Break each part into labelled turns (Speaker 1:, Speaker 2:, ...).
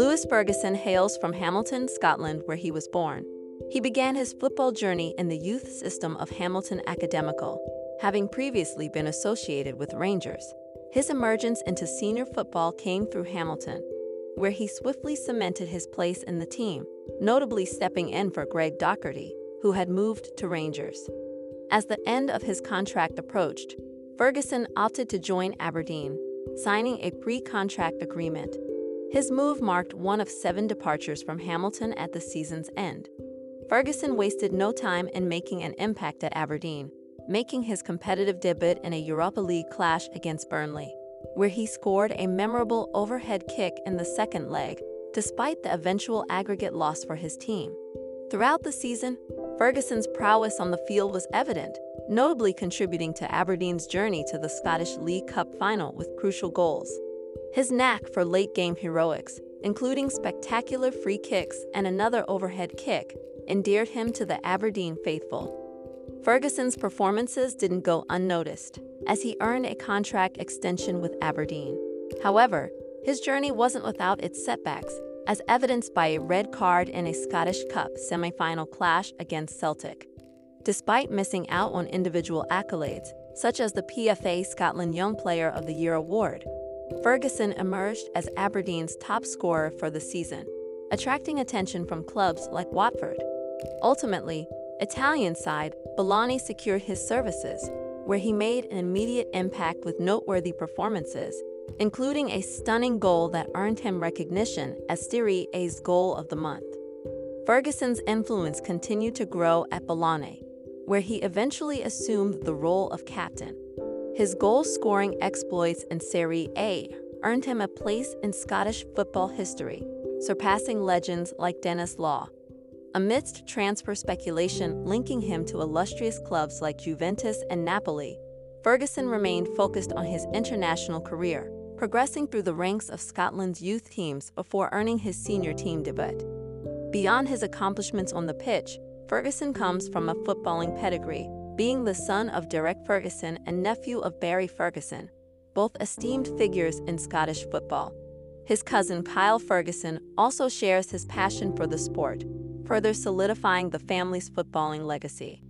Speaker 1: Lewis Ferguson hails from Hamilton, Scotland, where he was born. He began his football journey in the youth system of Hamilton Academical, having previously been associated with Rangers. His emergence into senior football came through Hamilton, where he swiftly cemented his place in the team, notably stepping in for Greg Docherty, who had moved to Rangers. As the end of his contract approached, Ferguson opted to join Aberdeen, signing a pre-contract agreement. His move marked one of 7 departures from Hamilton at the season's end. Ferguson wasted no time in making an impact at Aberdeen, making his competitive debut in a Europa League clash against Burnley, where he scored a memorable overhead kick in the second leg, despite the eventual aggregate loss for his team. Throughout the season, Ferguson's prowess on the field was evident, notably contributing to Aberdeen's journey to the Scottish League Cup final with crucial goals. His knack for late-game heroics, including spectacular free kicks and another overhead kick, endeared him to the Aberdeen faithful. Ferguson's performances didn't go unnoticed, as he earned a contract extension with Aberdeen. However, his journey wasn't without its setbacks, as evidenced by a red card in a Scottish Cup semi-final clash against Celtic. Despite missing out on individual accolades, such as the PFA Scotland Young Player of the Year award, Ferguson emerged as Aberdeen's top scorer for the season, attracting attention from clubs like Watford. Ultimately, Italian side Bologna secured his services, where he made an immediate impact with noteworthy performances, including a stunning goal that earned him recognition as Serie A's Goal of the Month. Ferguson's influence continued to grow at Bologna, where he eventually assumed the role of captain. His goal-scoring exploits in Serie A earned him a place in Scottish football history, surpassing legends like Denis Law. Amidst transfer speculation linking him to illustrious clubs like Juventus and Napoli, Ferguson remained focused on his international career, progressing through the ranks of Scotland's youth teams before earning his senior team debut. Beyond his accomplishments on the pitch, Ferguson comes from a footballing pedigree, being the son of Derek Ferguson and nephew of Barry Ferguson, both esteemed figures in Scottish football. His cousin Kyle Ferguson also shares his passion for the sport, further solidifying the family's footballing legacy.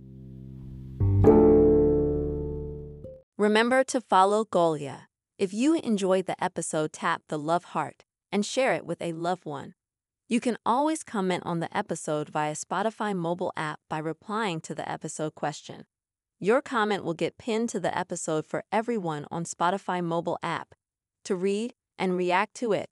Speaker 1: Remember to follow Golia. If you enjoyed the episode, tap the love heart and share it with a loved one. You can always comment on the episode via Spotify mobile app by replying to the episode question. Your comment will get pinned to the episode for everyone on Spotify mobile app to read and react to it.